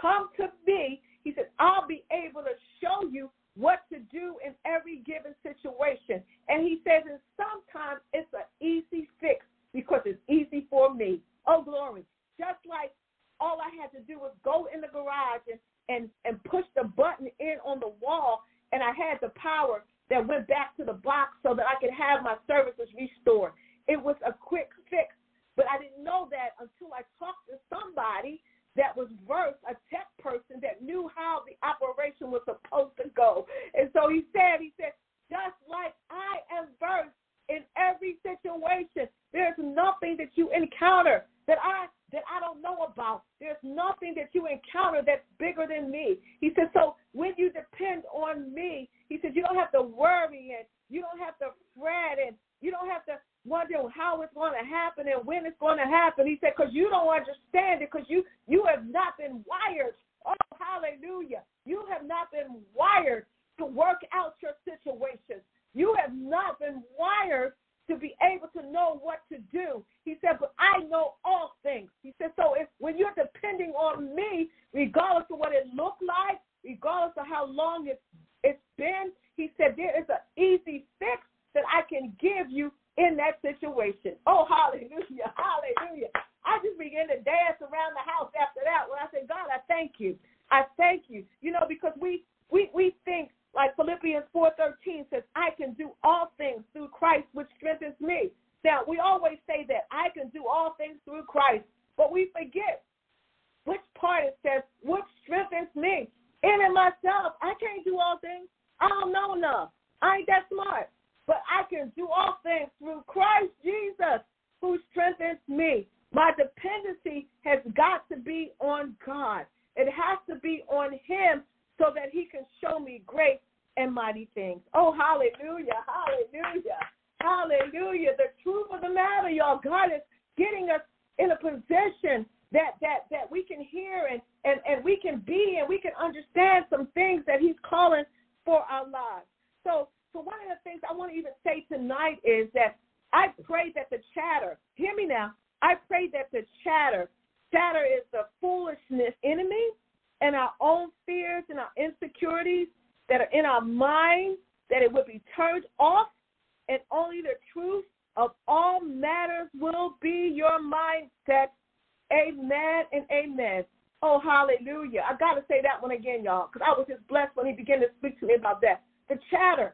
come to me, he said, I'll be able to show you what to do in every given situation. And he says, and sometimes it's an easy fix because it's easy for me. Oh, glory. Just like all I had to do was go in the garage and push the button in on the wall, and I had the power that went back to the box so that I could have my services restored. It was a quick fix, but I didn't know that until I talked to somebody that was versed, a tech person that knew how the operation was supposed to go. And so he said, just like I am versed in every situation, there's nothing that you encounter that I don't know about. There's nothing that you encounter that's bigger than me. He said, so when you depend on me, he said, you don't have to worry and you don't have to fret and you don't have to wonder how it's going to happen and when it's going to happen. He said, because you don't understand it, because you have not been wired. Oh, hallelujah. You have not been wired to work out your situations. You have not been wired to be able to know what to do. He said, but I know all things. He said, so when you're depending on me, regardless of what it looked like, regardless of how long it's been, he said, there is an easy fix that I can give you in that situation. Oh, hallelujah, hallelujah. I just began to dance around the house after that when I said, God, I thank you. I thank you. You know, because we think, like Philippians 4:13 says, I can do all things through Christ, which strengthens me. Now, we always say that I can do all things through Christ, but we forget which part it says, which strengthens me. In and myself, I can't do all things. I don't know enough. I ain't that smart. But I can do all things through Christ Jesus, who strengthens me. My dependency has got to be on God. It has to be on him so that he can show me great and mighty things. Oh, hallelujah, hallelujah, hallelujah. The truth of the matter, y'all, God is getting us in a position that we can hear and we can be and we can understand some things that he's calling for our lives. So one of the things I want to even say tonight is that I pray that the chatter, hear me now, I pray that the chatter is the foolishness enemy and our own fears and our insecurities that are in our minds, that it would be turned off, and only the truth of all matters will be your mindset. Amen and amen. Oh, hallelujah. I got to say that one again, y'all, because I was just blessed when he began to speak to me about that. The chatter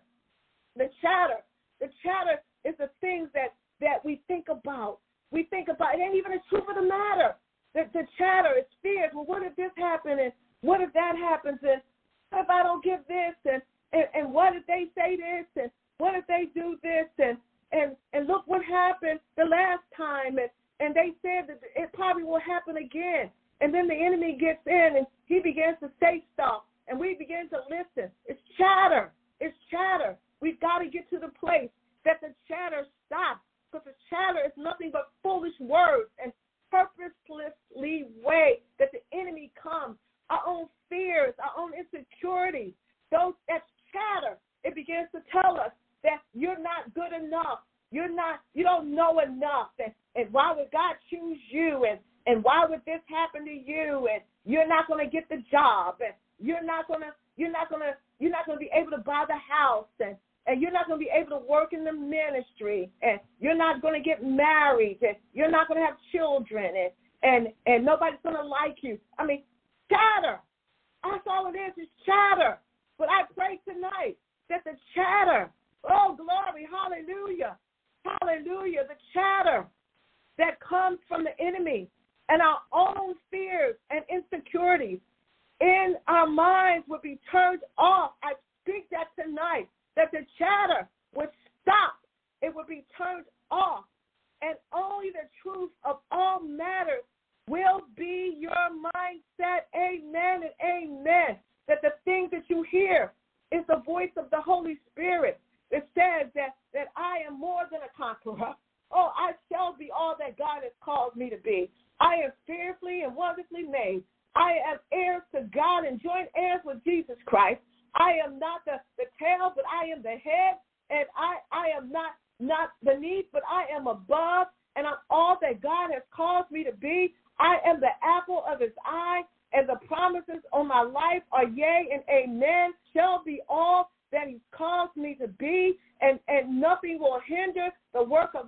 is the things that we think about. We think about, it ain't even the truth of the matter. The chatter is fears. Well, what if this happens? And what if that happens? And what if I don't give this? And what if they say this? And what if they do this? And look what happened the last time. And they said that it probably will happen again. And then the enemy gets in and he begins to say stuff. And we begin to listen. It's chatter. It's chatter. We've got to get to the place that the chatter stops, because the chatter is nothing but foolish words and purposelessly way that the enemy comes. Our own fears, our own insecurities, that's chatter. It begins to tell us that you're not good enough. You don't know enough. And why would God choose you? And why would this happen to you? And you're not going to get the job. And you're not going to be able to buy the house. And you're not going to be able to work in the ministry, and you're not going to get married, and you're not going to have children, and nobody's going to like you. I mean, chatter. That's all it is chatter. But I pray tonight that the chatter, oh, glory, hallelujah, hallelujah, the chatter that comes from the enemy and our own fears and insecurities in our minds would be turned off. I speak that tonight, that the chatter would stop. It would be turned off. And only the truth of all matters will be your mindset. Amen and amen. That the things that you hear is the voice of the Holy Spirit. It says that I am more than a conqueror. Oh, I shall be all that God has called me to be. I am fearfully and wonderfully made. I am heirs to God and joint heirs with Jesus Christ. I am not the tail, but I am the head, and I am not beneath, but I am above, and I'm all that God has caused me to be. I am the apple of his eye, and the promises on my life are yea and amen, shall be all that he's called me to be, and nothing will hinder the work of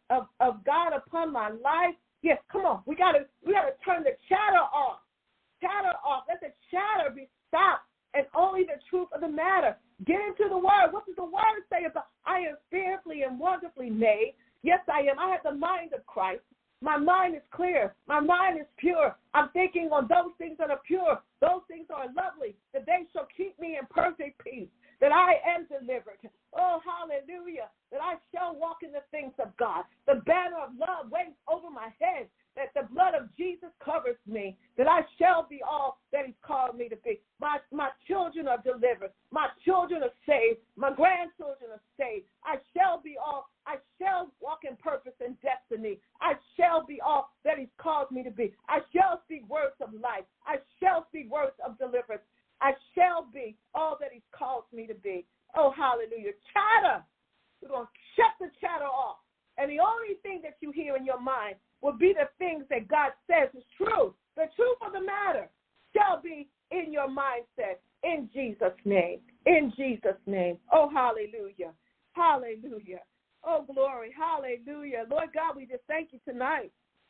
God upon my life. Yes, come on. We gotta turn the chatter off. Chatter off. Let the chatter be stopped, and only the truth of the matter. Get into the word. What does the word say about I am fearfully and wonderfully made? Yes, I am. I have the mind of Christ. My mind is clear. My mind is pure. I'm thinking on those things that are pure. Those things are lovely, that they shall keep me in perfect peace, that I am delivered. Oh, hallelujah, that I shall walk in the things of God. The banner of love waves over my head, that the blood of Jesus covers me, that I shall be all that he's called me to be. My children are delivered. My children are saved. My grandchildren are saved. I shall be all. I shall walk in purpose and destiny. I shall be all that he's called me to be. I shall speak words of life. I shall speak words of deliverance. I shall be all that he's called me to be. Oh, hallelujah. Chatter. We're going to shut the chatter off. And the only thing that you hear in your mind will be the things that God says is true. The truth of the matter shall be in your mindset. In Jesus' name. In Jesus' name. Oh, hallelujah. Hallelujah. Oh, glory. Hallelujah. Lord God, we just thank you tonight.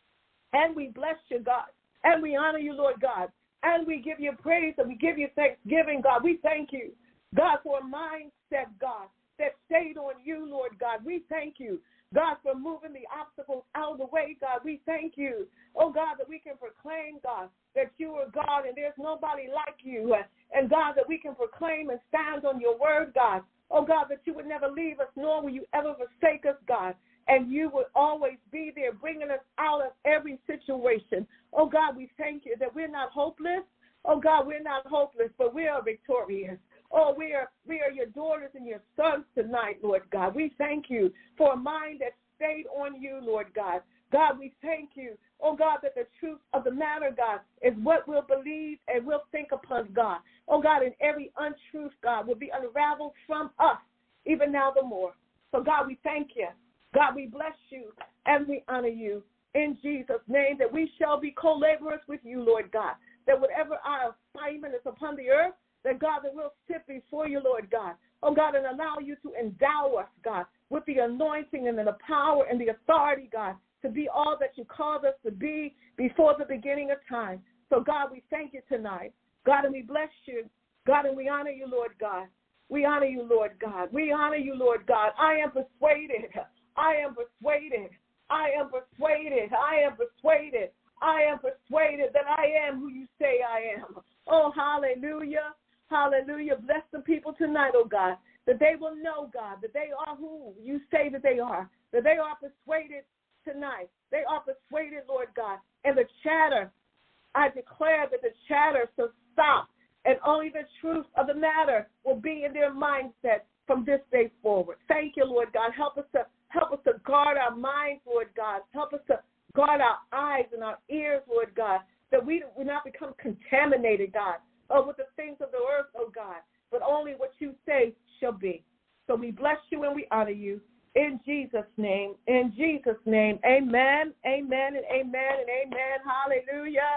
And we bless you, God. And we honor you, Lord God. And we give you praise and we give you thanksgiving, God. We thank you, God, for a mindset, God, that stayed on you, Lord God. We thank you, God, for moving the obstacles out of the way, God. We thank you, oh, God, that we can proclaim, God, that you are God and there's nobody like you. And, God, that we can proclaim and stand on your word, God. Oh, God, that you would never leave us, nor will you ever forsake us, God. And you would always be there bringing us out of every situation. Oh, God, we thank you that we're not hopeless. Oh, God, we're not hopeless, but we are victorious. Oh, we are your daughters and your sons tonight, Lord God. We thank you for a mind that stayed on you, Lord God. God, we thank you, oh, God, that the truth of the matter, God, is what we'll believe and we'll think upon, God. Oh, God, and every untruth, God, will be unraveled from us, even now the more. So, God, we thank you. God, we bless you and we honor you in Jesus' name, that we shall be co-laborers with you, Lord God, that whatever our assignment is upon the earth, that, God, that we'll sit before you, Lord God, oh, God, and allow you to endow us, God, with the anointing and the power and the authority, God, to be all that you called us to be before the beginning of time. So, God, we thank you tonight. God, and we bless you. God, and we honor you, Lord God. We honor you, Lord God. We honor you, Lord God. I am persuaded. I am persuaded. I am persuaded. I am persuaded. I am persuaded that I am who you say I am. Oh, hallelujah. Hallelujah. Bless the people tonight, oh God, that they will know, God, that they are who you say that they are, that they are persuaded tonight. They are persuaded, Lord God. And the chatter, I declare that the chatter shall stop, and only the truth of the matter will be in their mindset from this day forward. Thank you, Lord God. Help us to guard our minds, Lord God. Help us to guard our eyes and our ears, Lord God, that we will not become contaminated, God, with the things of the earth, oh God, but only what you say shall be. So we bless you and we honor you. In Jesus' name, amen, amen, and amen, and amen. Hallelujah,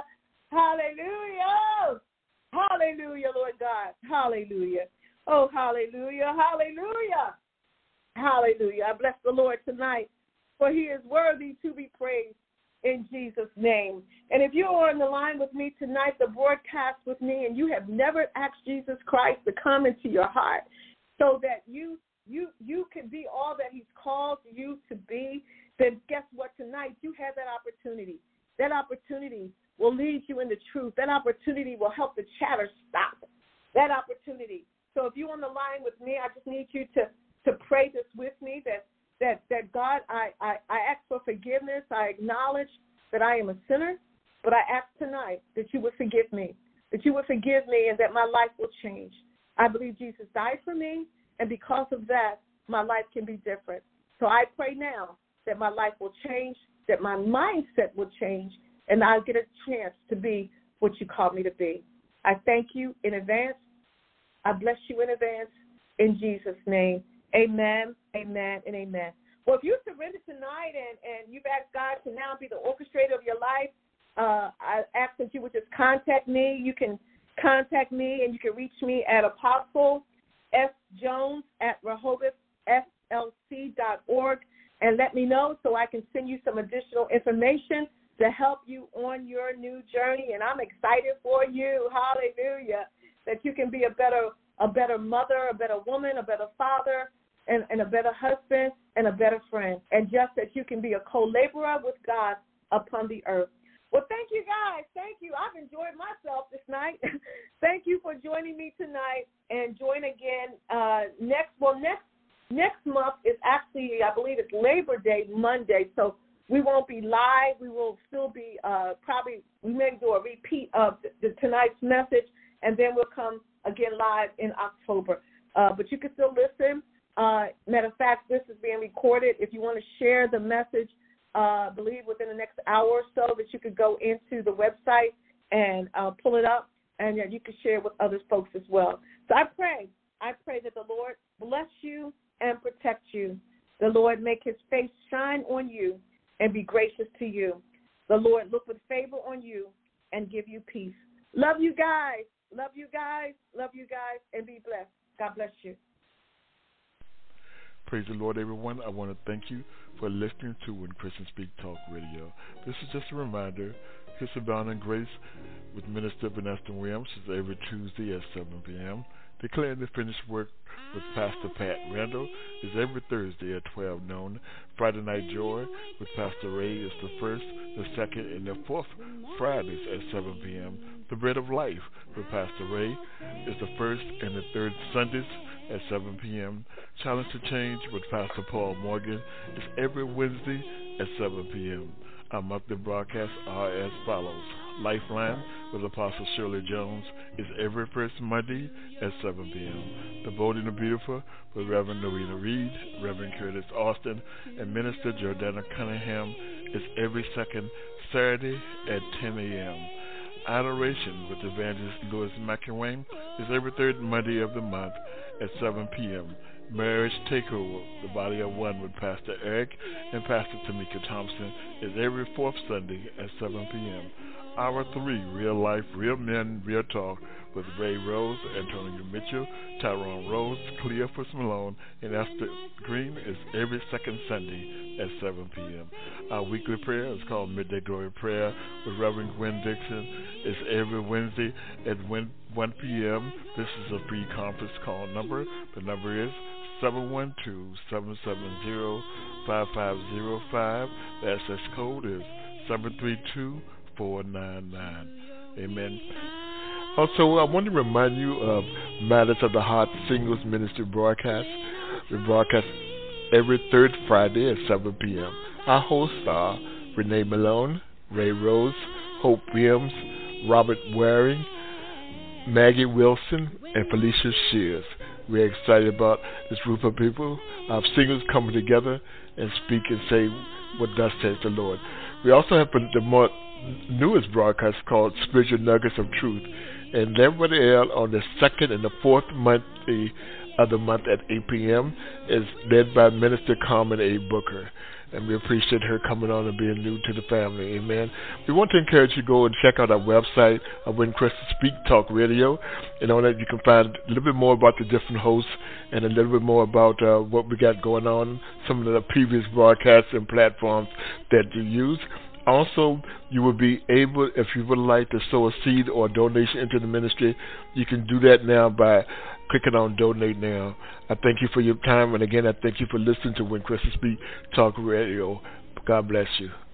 hallelujah, hallelujah, Lord God, hallelujah. Oh, hallelujah, hallelujah, hallelujah. I bless the Lord tonight, for he is worthy to be praised in Jesus' name. And if you're on the line with me tonight, the broadcast with me, and you have never asked Jesus Christ to come into your heart so that you can be all that he's called you to be, then guess what? Tonight you have that opportunity. That opportunity will lead you into truth. That opportunity will help the chatter stop. That opportunity. So if you're on the line with me, I just need you to pray this with me, that God, I ask for forgiveness. I acknowledge that I am a sinner, but I ask tonight that you would forgive me, and that my life will change. I believe Jesus died for me, and because of that, my life can be different. So I pray now that my life will change, that my mindset will change, and I'll get a chance to be what you called me to be. I thank you in advance. I bless you in advance. In Jesus' name, amen, amen, and amen. Well, if you surrender tonight and you've asked God to now be the orchestrator of your life, I ask that you would just contact me. You can contact me, and you can reach me at apostlesjones@rehobothslc.org and let me know so I can send you some additional information to help you on your new journey. And I'm excited for you, hallelujah, that you can be a better mother, a better woman, a better father, and a better husband, and a better friend, and just that you can be a co-laborer with God upon the earth. Well, thank you, guys. Thank you. I've enjoyed myself this night. Thank you for joining me tonight, and join again next month is actually, I believe it's Labor Day Monday, so we won't be live. We will still be we may do a repeat of tonight's message, and then we'll come again live in October. But you can still listen. Matter of fact, this is being recorded. If you want to share the message, I believe within the next hour or so, that you could go into the website and pull it up, and you can share it with other folks as well. So I pray that the Lord bless you and protect you. The Lord make his face shine on you and be gracious to you. The Lord look with favor on you and give you peace. Love you guys. Love you guys. Love you guys, and be blessed. God bless you. Praise the Lord, everyone. I want to thank you for listening to When Christians Speak Talk Radio. This is just a reminder. His Abound in Grace with Minister Vanessa Williams is every Tuesday at 7 p.m. Declaring the Finished Work with Pastor Pat Randall is every Thursday at 12 noon. Friday Night Joy with Pastor Ray is the first, the second, and the fourth Fridays at 7 p.m. The Bread of Life with Pastor Ray is the first and the third Sundays at 7 p.m. Challenge to Change with Pastor Paul Morgan is every Wednesday at 7 p.m. Our monthly broadcasts are as follows. Lifeline with Apostle Shirley Jones is every first Monday at 7 p.m. The Bold and the Beautiful with Reverend Norina Reed, Reverend Curtis Austin, and Minister Jordana Cunningham is every second Saturday at 10 a.m. Adoration with Evangelist Louis McElwain is every third Monday of the month at 7 p.m. Marriage Takeover, the Body of One with Pastor Eric and Pastor Tamika Thompson is every fourth Sunday at 7 p.m. Hour 3, Real Life, Real Men, Real Talk with Ray Rose, Antonio Mitchell, Tyrone Rose, Cleophas Malone, and Esther Green is every second Sunday at 7 p.m. Our weekly prayer is called Midday Glory Prayer with Reverend Gwen Dixon. It's every Wednesday at 1 p.m. This is a free conference call number. The number is 712-770-5505. The access code is 732-499. Amen. Also, I want to remind you of Matters of the Heart Singles Ministry broadcast. We broadcast every third Friday at 7 p.m. Our hosts are Renee Malone, Ray Rose, Hope Williams, Robert Waring, Maggie Wilson, and Felicia Shears. We're excited about this group of people, our singers coming together and speak and say what thus says the Lord. We also have the more newest broadcast called Spiritual Nuggets of Truth, and that will air on the second and the fourth Monday of the month at 8 p.m. is led by Minister Carmen A. Booker. And we appreciate her coming on and being new to the family. Amen. We want to encourage you to go and check out our website of When Christians Speak Talk Radio. And on that you can find a little bit more about the different hosts and a little bit more about what we got going on, some of the previous broadcasts and platforms that you use. Also, you will be able, if you would like to sow a seed or a donation into the ministry, you can do that now by clicking on Donate Now. I thank you for your time, and again, I thank you for listening to When Christians Speak Talk Radio. God bless you.